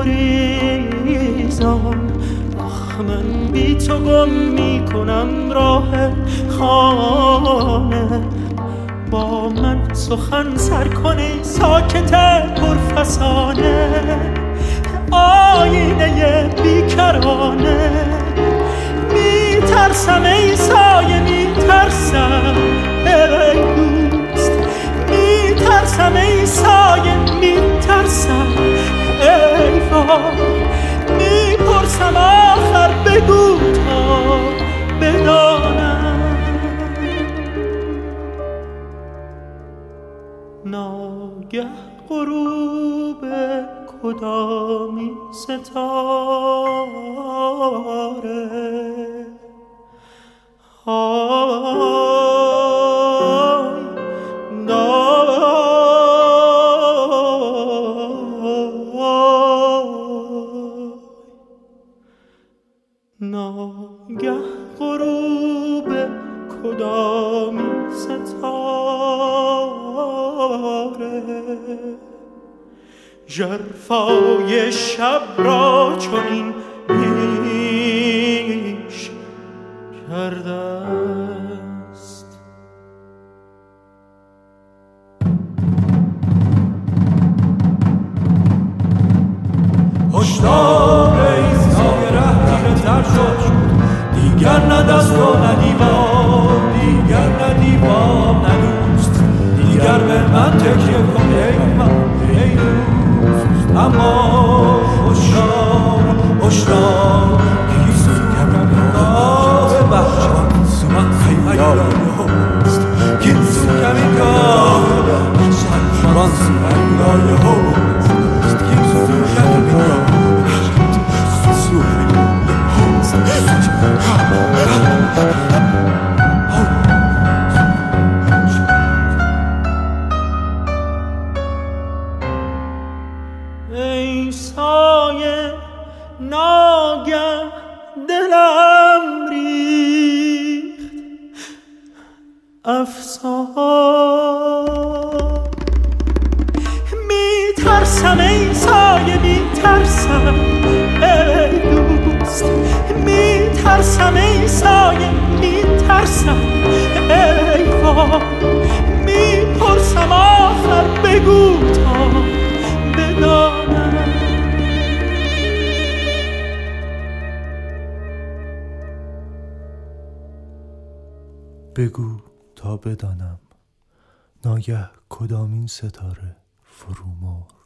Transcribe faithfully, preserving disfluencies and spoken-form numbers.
گریزان. آخ من بی تو گم می کنم راه خانه. با من سخن سر کنی ساکت پرفسانه. آینه بیکرانه. می ترسم ای سایه می ترسم ای دوست. می ترسم ای سایه می ترسم ای وای. می پرسم آخر بگو تا بدانم. ناگه غروب کدامی ستاره. آی ناگه غروب کدامی ستاره. ژرفای شب را چنین پیش کرده است. هشدار ای سایه ره تیره تر شد. دیگر نه دست و نه دیوار. دیگر نه دیوار نه دوست. دیگر به من تکیه کن ای من ای دوست. اما هشدار هشدار کیسو کمم آه بخشان سومن خیلی هست. کیسو کمی گاه شان سومن لایه هست. کیسو کمی گاه سومن ای سایه ناگه دلم ریخت افسار. می ترسم ای سایه می ترسم ای دوست. می ترسم ای سایه می ترسم ای وای. می پرسم آخر بگو تا بدانم. بگو تا بدانم ناگه کدامین ستاره فرو مرد.